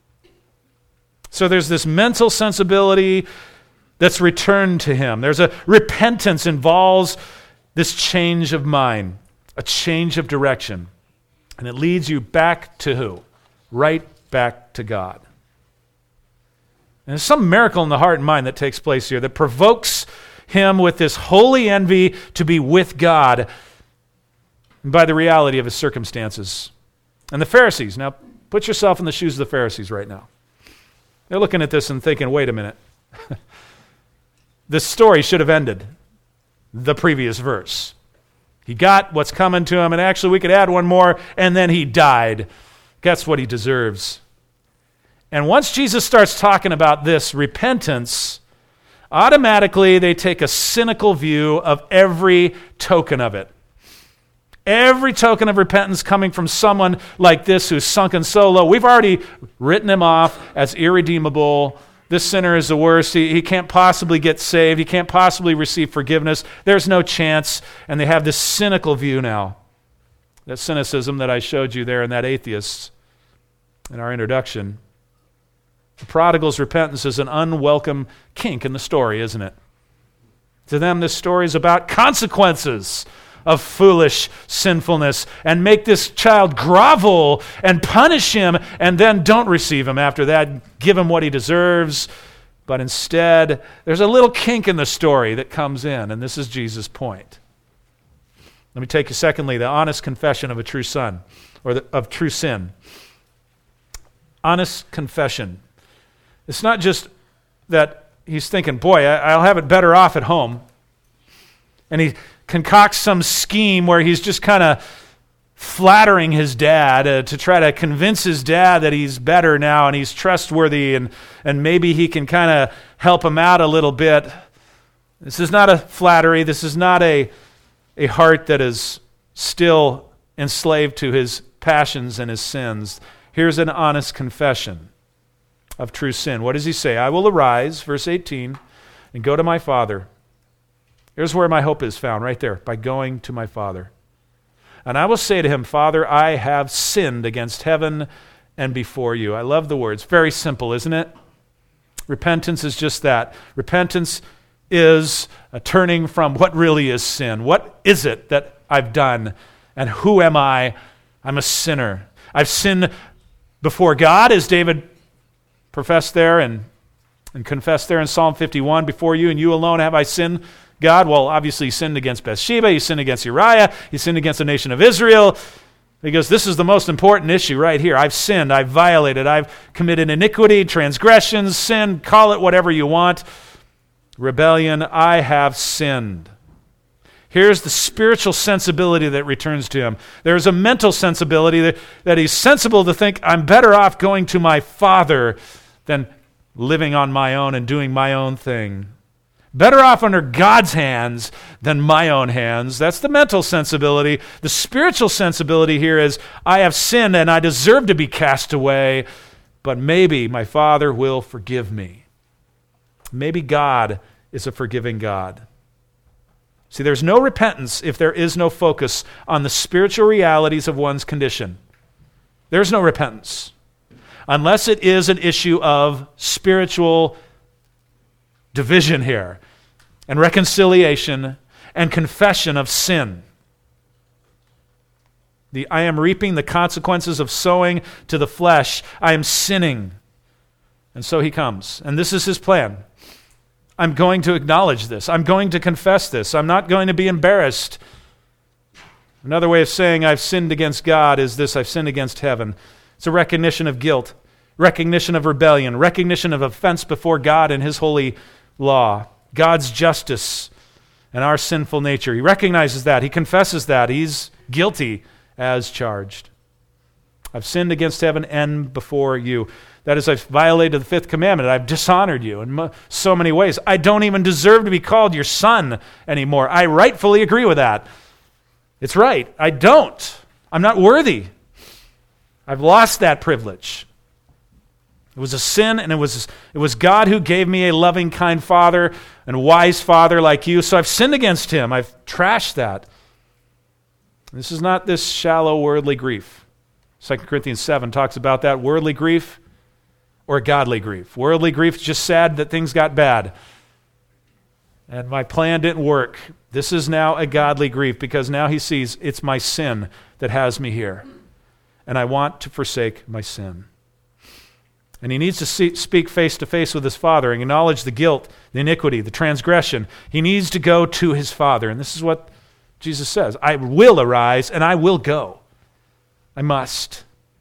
So there's this mental sensibility that's returned to him. There's a repentance involves this change of mind, a change of direction. And it leads you back to who? Right back to God. And there's some miracle in the heart and mind that takes place here that provokes him with this holy envy to be with God by the reality of his circumstances. And the Pharisees, now put yourself in the shoes of the Pharisees right now. They're looking at this and thinking, wait a minute. This story should have ended the previous verse. He got what's coming to him, and actually we could add one more, and then he died. That's what he deserves. And once Jesus starts talking about this repentance, automatically they take a cynical view of every token of it. Every token of repentance coming from someone like this who's sunken so low. We've already written him off as irredeemable. This sinner is the worst. He, he can't possibly get saved. He can't possibly receive forgiveness. There's no chance. And they have this cynical view now. That cynicism that I showed you there in that atheist in our introduction. The prodigal's repentance is an unwelcome kink in the story, isn't it? To them, this story is about consequences of foolish sinfulness, and make this child grovel and punish him, and then don't receive him after that, give him what he deserves. But instead, there's a little kink in the story that comes in, and this is Jesus' point. Let me take you secondly, the honest confession of a true son, or the, of true sin. Honest confession. It's not just that he's thinking, boy, I'll have it better off at home. And he concocts some scheme where he's just kind of flattering his dad uh, to try to convince his dad that he's better now and he's trustworthy, and, and maybe he can kind of help him out a little bit. This is not a flattery. This is not a, a heart that is still enslaved to his passions and his sins. Here's an honest confession of true sin. What does he say? I will arise, verse eighteen, and go to my father. Here's where my hope is found, right there, by going to my father. And I will say to him, Father, I have sinned against heaven and before you. I love the words. Very simple, isn't it? Repentance is just that. Repentance is a turning from what really is sin. What is it that I've done? And who am I? I'm a sinner. I've sinned before God, as David professed there and, and confessed there in Psalm fifty-one, before you and you alone have I sinned, God. Well, obviously he sinned against Bathsheba, he sinned against Uriah, he sinned against the nation of Israel. He goes, this is the most important issue right here. I've sinned, I've violated, I've committed iniquity, transgressions, sin, call it whatever you want. Rebellion, I have sinned. Here's the spiritual sensibility that returns to him. There's a mental sensibility that, that he's sensible to think, I'm better off going to my Father than living on my own and doing my own thing. Better off under God's hands than my own hands. That's the mental sensibility. The spiritual sensibility here is, I have sinned and I deserve to be cast away, but maybe my Father will forgive me. Maybe God is a forgiving God. See, there's no repentance if there is no focus on the spiritual realities of one's condition. There's no repentance unless it is an issue of spiritual division here, and reconciliation and confession of sin. The I am reaping the consequences of sowing to the flesh. I am sinning. And so he comes. And this is his plan. I'm going to acknowledge this. I'm going to confess this. I'm not going to be embarrassed. Another way of saying I've sinned against God is this: I've sinned against heaven. It's a recognition of guilt, recognition of rebellion, recognition of offense before God and his holy law. God's justice and our sinful nature. He recognizes that. He confesses that. He's guilty as charged. I've sinned against heaven and before you. That is, I've violated the fifth commandment. I've dishonored you in so many ways. I don't even deserve to be called your son anymore. I rightfully agree with that. It's right. I don't. I'm not worthy. I've lost that privilege. It was a sin, and it was, it was God who gave me a loving, kind father and wise father like you, so I've sinned against him. I've trashed that. This is not this shallow worldly grief. Second Corinthians seven talks about that. Worldly grief or godly grief. Worldly grief is just sad that things got bad. And my plan didn't work. This is now a godly grief because now he sees it's my sin that has me here. And I want to forsake my sin. And he needs to see, speak face to face with his Father and acknowledge the guilt, the iniquity, the transgression. He needs to go to his Father. And this is what Jesus says. I will arise and I will go. I must.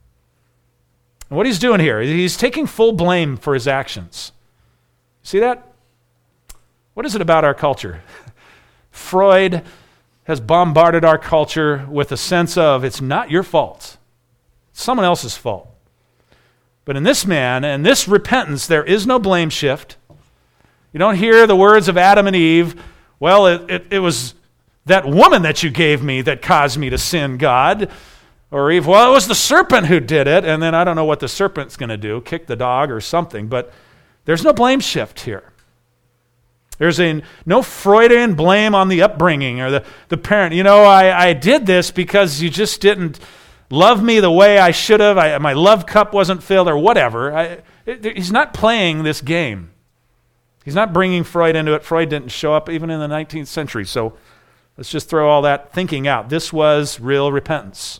And what he's doing here, he's taking full blame for his actions. See that? What is it about our culture? Freud has bombarded our culture with a sense of it's not your fault. It's someone else's fault. But in this man and this repentance, there is no blame shift. You don't hear the words of Adam and Eve, well, it, it, it was that woman that you gave me that caused me to sin, God. Or Eve, well, it was the serpent who did it, and then I don't know what the serpent's going to do, kick the dog or something, but there's no blame shift here. There's a, no Freudian blame on the upbringing or the, the parent. You know, I, I did this because you just didn't love me the way I should have. I, my love cup wasn't filled or whatever. I, it, he's not playing this game. He's not bringing Freud into it. Freud didn't show up even in the nineteenth century, so let's just throw all that thinking out. This was real repentance.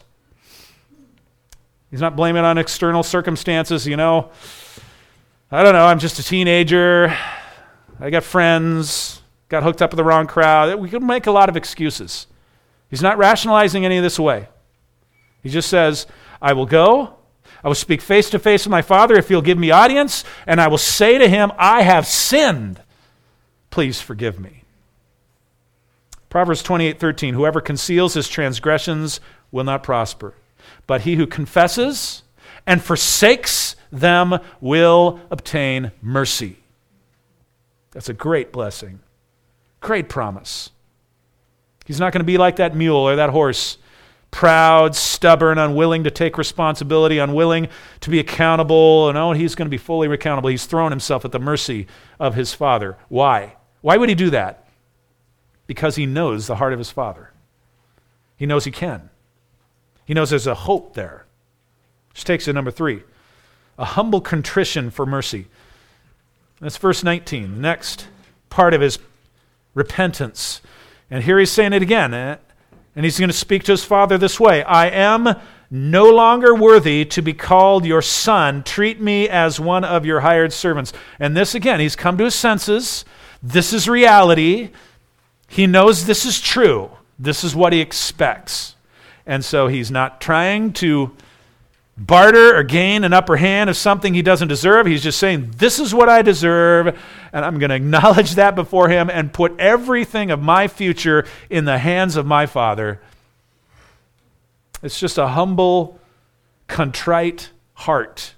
He's not blaming it on external circumstances, you know. I don't know, I'm just a teenager. I got friends, got hooked up with the wrong crowd. We could make a lot of excuses. He's not rationalizing any of this away. He just says, I will go, I will speak face to face with my Father if he'll give me audience, and I will say to him, I have sinned. Please forgive me. Proverbs twenty-eight thirteen, whoever conceals his transgressions will not prosper, but he who confesses and forsakes them will obtain mercy. That's a great blessing. Great promise. He's not going to be like that mule or that horse, proud, stubborn, unwilling to take responsibility, unwilling to be accountable. No, he's going to be fully accountable. He's thrown himself at the mercy of his Father. Why? Why would he do that? Because he knows the heart of his Father. He knows he can. He knows there's a hope there. Which takes to number three, a humble contrition for mercy. That's verse nineteen, the next part of his repentance. And here he's saying it again, and he's going to speak to his Father this way. I am no longer worthy to be called your son. Treat me as one of your hired servants. And this again, he's come to his senses. This is reality. He knows this is true. This is what he expects. And so he's not trying to barter or gain an upper hand of something he doesn't deserve. He's just saying, this is what I deserve, and I'm going to acknowledge that before him and put everything of my future in the hands of my Father. It's just a humble, contrite heart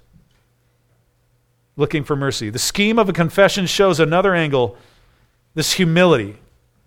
looking for mercy. The scheme of a confession shows another angle, this humility.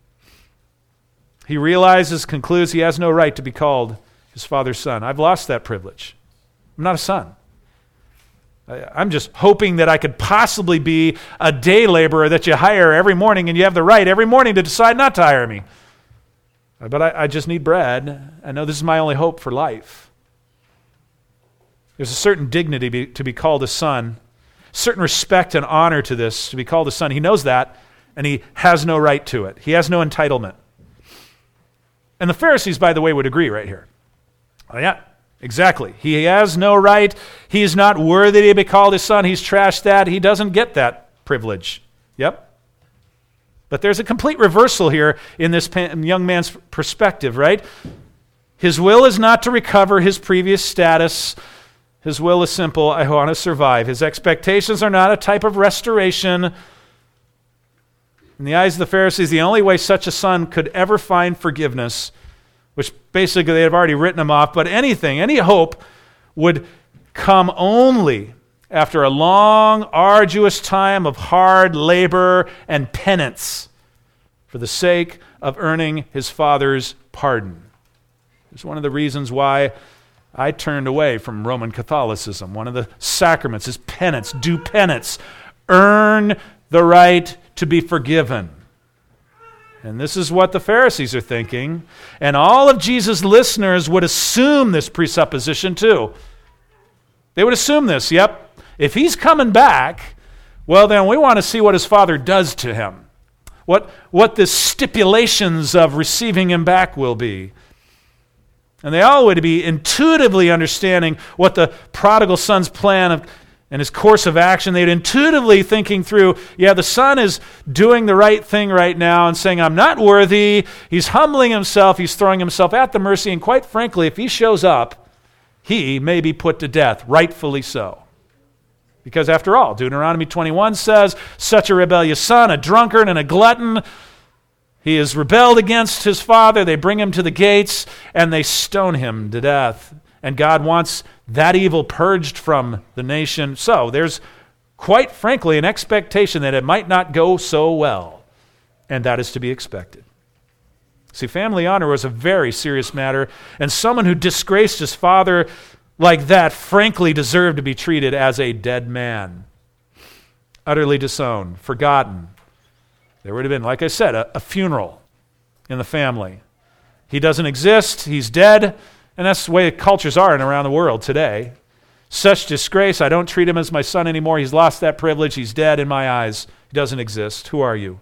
He realizes, concludes he has no right to be called his Father's son. I've lost that privilege. I'm not a son. I'm just hoping that I could possibly be a day laborer that you hire every morning, and you have the right every morning to decide not to hire me. But I, I just need bread. I know this is my only hope for life. There's a certain dignity be, to be called a son, certain respect and honor to this, to be called a son. He knows that, and he has no right to it. He has no entitlement. And the Pharisees, by the way, would agree right here. Oh, yeah. Exactly. He has no right. He is not worthy to be called his son. He's trashed that. He doesn't get that privilege. Yep. But there's a complete reversal here in this young man's perspective, right? His will is not to recover his previous status. His will is simple. I want to survive. His expectations are not a type of restoration. In the eyes of the Pharisees, the only way such a son could ever find forgiveness, which basically they have already written him off, but anything, any hope would come only after a long, arduous time of hard labor and penance for the sake of earning his Father's pardon. It's one of the reasons why I turned away from Roman Catholicism. One of the sacraments is penance. Do penance. Earn the right to be forgiven. And this is what the Pharisees are thinking. And all of Jesus' listeners would assume this presupposition too. They would assume this, yep, if he's coming back, well then we want to see what his Father does to him. What, what the stipulations of receiving him back will be. And they all would be intuitively understanding what the prodigal son's plan of, and his course of action. They'd intuitively thinking through, yeah, the son is doing the right thing right now and saying, I'm not worthy. He's humbling himself. He's throwing himself at the mercy. And quite frankly, if he shows up, he may be put to death, rightfully so. Because after all, Deuteronomy twenty-one says, such a rebellious son, a drunkard and a glutton, he has rebelled against his father. They bring him to the gates and they stone him to death. And God wants that evil purged from the nation. So there's quite frankly an expectation that it might not go so well. And that is to be expected. See, family honor was a very serious matter. And someone who disgraced his father like that frankly deserved to be treated as a dead man. Utterly disowned, forgotten. There would have been, like I said, a, a funeral in the family. He doesn't exist. He's dead. And that's the way cultures are in around the world today. Such disgrace. I don't treat him as my son anymore. He's lost that privilege. He's dead in my eyes. He doesn't exist. Who are you?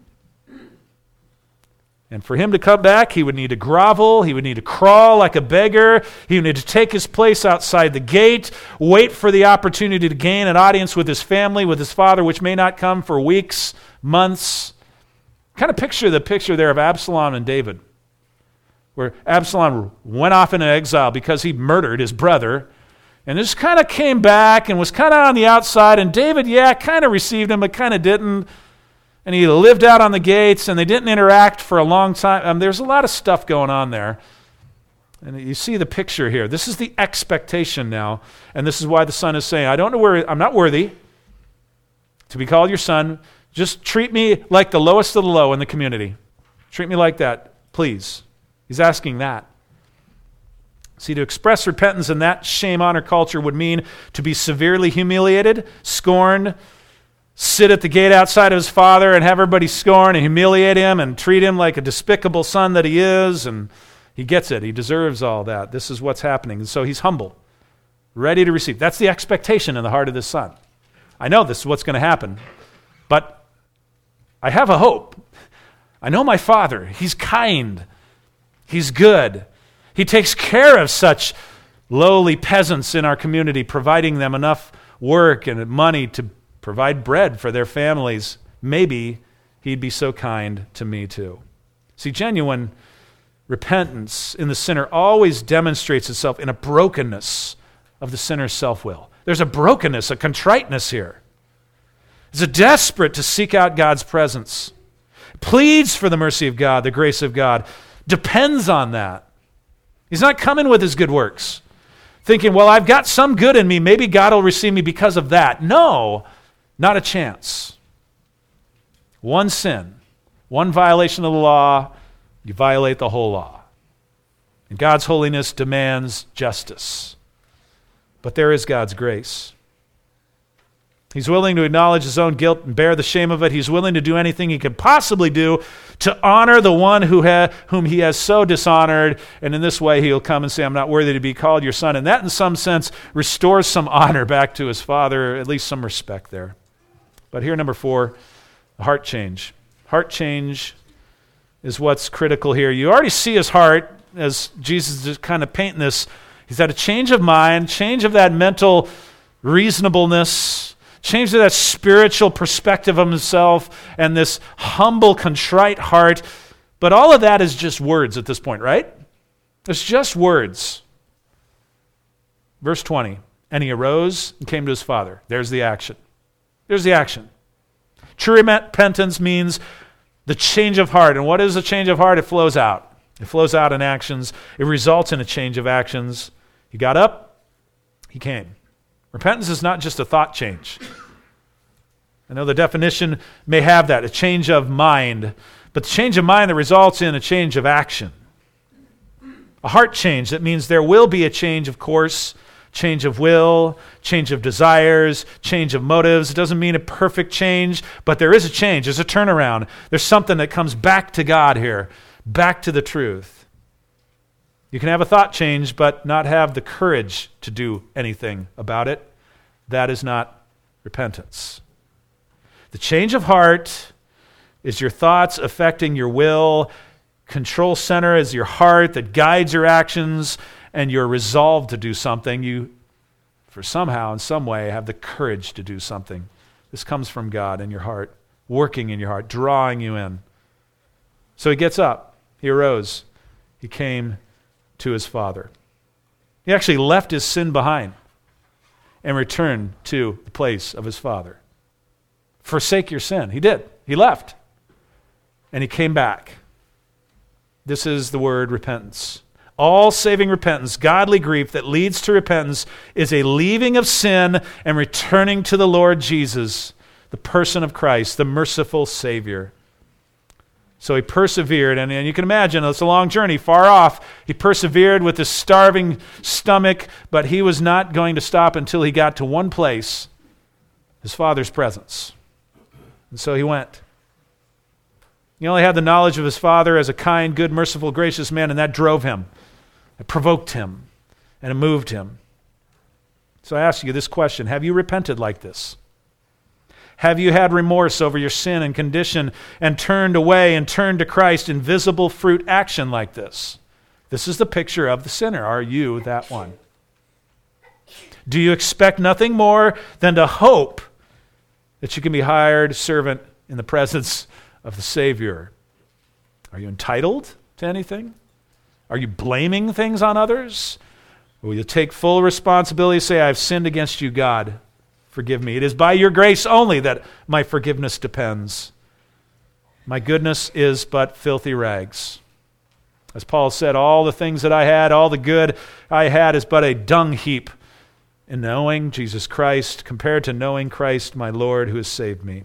And for him to come back, he would need to grovel. He would need to crawl like a beggar. He would need to take his place outside the gate, wait for the opportunity to gain an audience with his family, with his father, which may not come for weeks, months. Kind of picture the picture there of Absalom and David, where Absalom went off into exile because he murdered his brother, and just kind of came back and was kind of on the outside, and David, yeah, kind of received him, but kind of didn't. And he lived out on the gates, and they didn't interact for a long time. Um, there's a lot of stuff going on there. And you see the picture here. This is the expectation now, and this is why the son is saying, I don't know where, I'm not worthy to be called your son. Just treat me like the lowest of the low in the community. Treat me like that, please. He's asking that. See, to express repentance in that shame-honor culture would mean to be severely humiliated, scorned, sit at the gate outside of his father and have everybody scorn and humiliate him and treat him like a despicable son that he is, and he gets it. He deserves all that. This is what's happening. And so he's humble, ready to receive. That's the expectation in the heart of this son. I know this is what's going to happen, but I have a hope. I know my father. He's kind. He's good. He takes care of such lowly peasants in our community, providing them enough work and money to provide bread for their families. Maybe he'd be so kind to me too. See, genuine repentance in the sinner always demonstrates itself in a brokenness of the sinner's self-will. There's a brokenness, a contriteness here. It's a desperate to seek out God's presence. Pleads for the mercy of God, the grace of God. Depends on that. He's not coming with his good works, thinking, well, I've got some good in me. Maybe God will receive me because of that. No. Not a chance. One sin, one violation of the law, you violate the whole law. And God's holiness demands justice. But there is God's grace. He's willing to acknowledge his own guilt and bear the shame of it. He's willing to do anything he could possibly do to honor the one who ha- whom he has so dishonored. And in this way, he'll come and say, I'm not worthy to be called your son. And that, in some sense, restores some honor back to his father, at least some respect there. But here, number four, heart change. Heart change is what's critical here. You already see his heart as Jesus is kind of painting this. He's had a change of mind, change of that mental reasonableness, change of that spiritual perspective of himself, and this humble, contrite heart. But all of that is just words at this point, right? It's just words. Verse twenty, and he arose and came to his father. There's the action. There's the action. True repentance means the change of heart. And what is a change of heart? It flows out. It flows out in actions. It results in a change of actions. He got up. He came. Repentance is not just a thought change. I know the definition may have that, a change of mind. But the change of mind that results in a change of action. A heart change, that means there will be a change, of course, change of will, change of desires, change of motives. It doesn't mean a perfect change, but there is a change. There's a turnaround. There's something that comes back to God here, back to the truth. You can have a thought change, but not have the courage to do anything about it. That is not repentance. The change of heart is your thoughts affecting your will. Control center is your heart that guides your actions, and you're resolved to do something. You, for somehow, in some way, have the courage to do something. This comes from God in your heart, working in your heart, drawing you in. So he gets up. He arose. He came to his Father. He actually left his sin behind and returned to the place of his Father. Forsake your sin. He did. He left. And he came back. This is the word repentance. All saving repentance, godly grief that leads to repentance, is a leaving of sin and returning to the Lord Jesus, the person of Christ, the merciful Savior. So he persevered, and, and you can imagine it's a long journey, far off. He persevered with his starving stomach, but he was not going to stop until he got to one place, his Father's presence. And so he went. He only had the knowledge of his Father as a kind, good, merciful, gracious man, and that drove him. It provoked him, and it moved him. So I ask you this question: have you repented like this? Have you had remorse over your sin and condition and turned away and turned to Christ in visible fruit action like this? This is the picture of the sinner. Are you that one? Do you expect nothing more than to hope that you can be hired servant in the presence of the Savior? Are you entitled to anything? Are you blaming things on others? Or will you take full responsibility, say, I have sinned against you, God. Forgive me. It is by your grace only that my forgiveness depends. My goodness is but filthy rags. As Paul said, all the things that I had, all the good I had is but a dung heap in knowing Jesus Christ compared to knowing Christ, my Lord, who has saved me.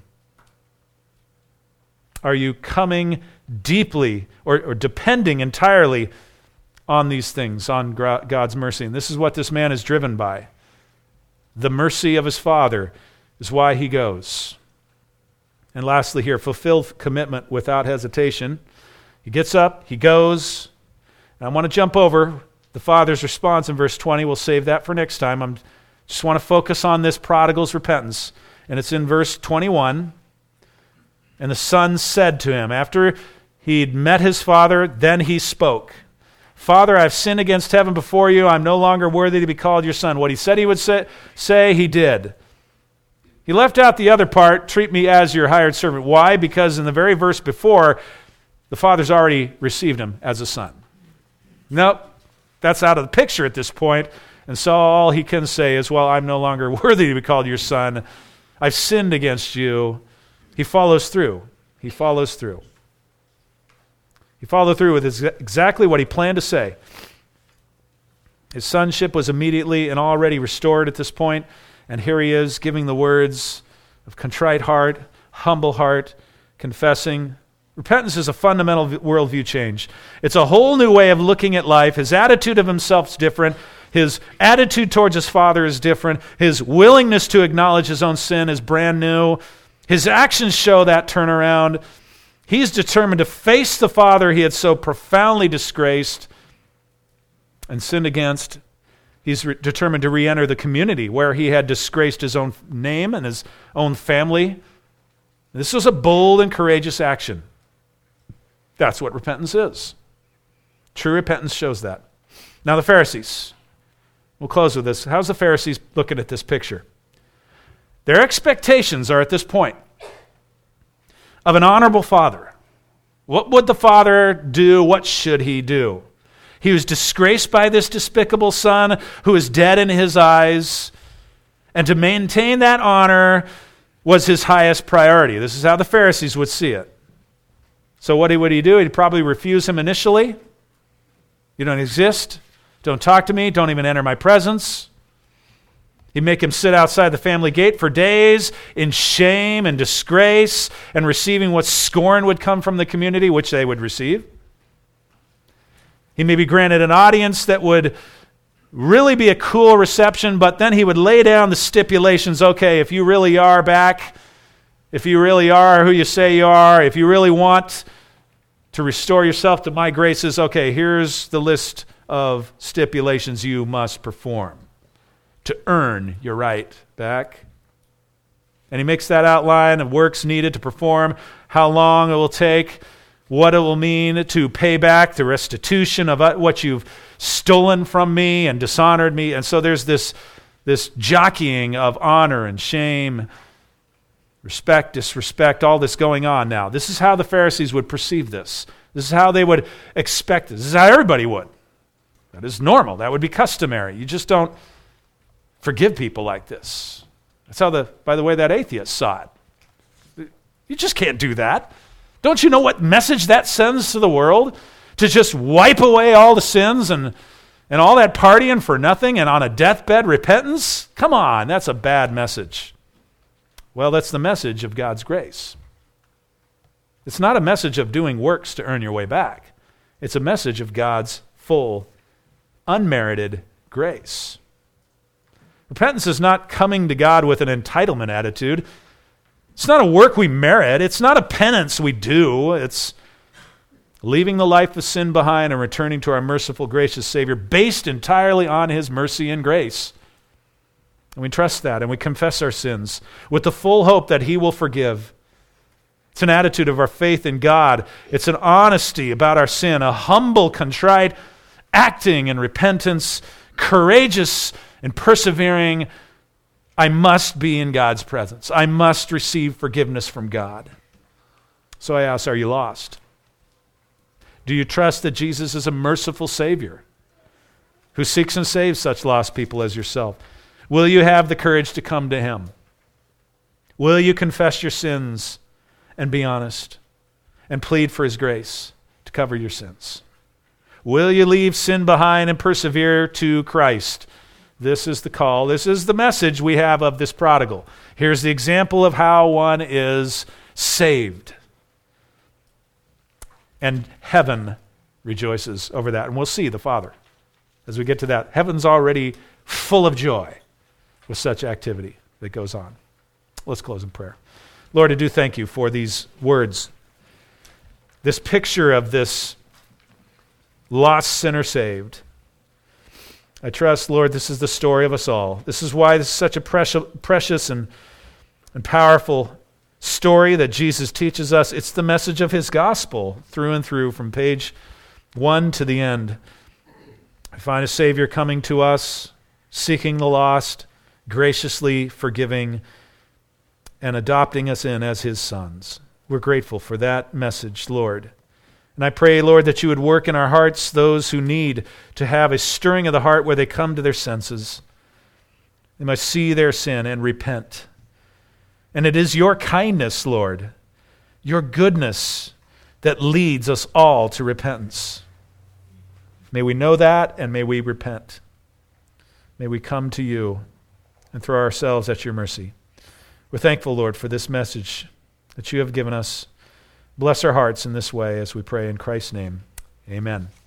Are you coming deeply or, or depending entirely on these things, on God's mercy? And this is what this man is driven by. The mercy of his Father is why he goes. And lastly here, fulfilled commitment without hesitation. He gets up, he goes. And I want to jump over the Father's response in verse twenty. We'll save that for next time. I just want to focus on this prodigal's repentance. And it's in verse twenty-one. And the son said to him, after he'd met his father, then he spoke. Father, I've sinned against heaven before you. I'm no longer worthy to be called your son. What he said he would say, say he did. He left out the other part, treat me as your hired servant. Why? Because in the very verse before, the father's already received him as a son. Nope, that's out of the picture at this point. And so all he can say is, well, I'm no longer worthy to be called your son. I've sinned against you. He follows through. He follows through. He followed through with exactly what he planned to say. His sonship was immediately and already restored at this point, and here he is giving the words of contrite heart, humble heart, confessing. Repentance is a fundamental worldview change. It's a whole new way of looking at life. His attitude of himself is different. His attitude towards his Father is different. His willingness to acknowledge his own sin is brand new. His actions show that turnaround. He's determined to face the Father he had so profoundly disgraced and sinned against. He's re- determined to re-enter the community where he had disgraced his own name and his own family. This was a bold and courageous action. That's what repentance is. True repentance shows that. Now the Pharisees. We'll close with this. How's the Pharisees looking at this picture? Their expectations are at this point of an honorable father. What would the father do? What should he do? He was disgraced by this despicable son who is dead in his eyes. And to maintain that honor, was his highest priority. This is how the Pharisees would see it. So what would he do? He'd probably refuse him initially. You don't exist. Don't talk to me. Don't even enter my presence. He'd make him sit outside the family gate for days in shame and disgrace and receiving what scorn would come from the community, which they would receive. He may be granted an audience that would really be a cool reception, but then he would lay down the stipulations. Okay, if you really are back, if you really are who you say you are, if you really want to restore yourself to my graces, okay, here's the list of stipulations you must perform to earn your right back. And he makes that outline of works needed to perform, how long it will take, what it will mean to pay back the restitution of what you've stolen from me and dishonored me. And so there's this, this jockeying of honor and shame, respect, disrespect, all this going on now. This is how the Pharisees would perceive this. This is how they would expect this. This is how everybody would. That is normal. That would be customary. You just don't forgive people like this. That's how, the, by the way, that atheist saw it. You just can't do that. Don't you know what message that sends to the world? To just wipe away all the sins and, and all that partying for nothing and on a deathbed repentance? Come on, that's a bad message. Well, that's the message of God's grace. It's not a message of doing works to earn your way back. It's a message of God's full, unmerited grace. Repentance is not coming to God with an entitlement attitude. It's not a work we merit. It's not a penance we do. It's leaving the life of sin behind and returning to our merciful, gracious Savior based entirely on His mercy and grace. And we trust that and we confess our sins with the full hope that He will forgive. It's an attitude of our faith in God. It's an honesty about our sin, a humble, contrite acting in repentance, courageous and persevering. I must be in God's presence. I must receive forgiveness from God. So I ask, are you lost? Do you trust that Jesus is a merciful Savior who seeks and saves such lost people as yourself? Will you have the courage to come to Him? Will you confess your sins and be honest and plead for His grace to cover your sins? Will you leave sin behind and persevere to Christ? This is the call. This is the message we have of this prodigal. Here's the example of how one is saved. And heaven rejoices over that. And we'll see the Father as we get to that. Heaven's already full of joy with such activity that goes on. Let's close in prayer. Lord, I do thank you for these words, this picture of this lost sinner saved. I trust, Lord, this is the story of us all. This is why this is such a precious, precious and, and powerful story that Jesus teaches us. It's the message of His gospel through and through from page one to the end. I find a Savior coming to us, seeking the lost, graciously forgiving, and adopting us in as His sons. We're grateful for that message, Lord. And I pray, Lord, that you would work in our hearts those who need to have a stirring of the heart where they come to their senses. They must see their sin and repent. And it is your kindness, Lord, your goodness that leads us all to repentance. May we know that and may we repent. May we come to you and throw ourselves at your mercy. We're thankful, Lord, for this message that you have given us. Bless our hearts in this way as we pray in Christ's name. Amen.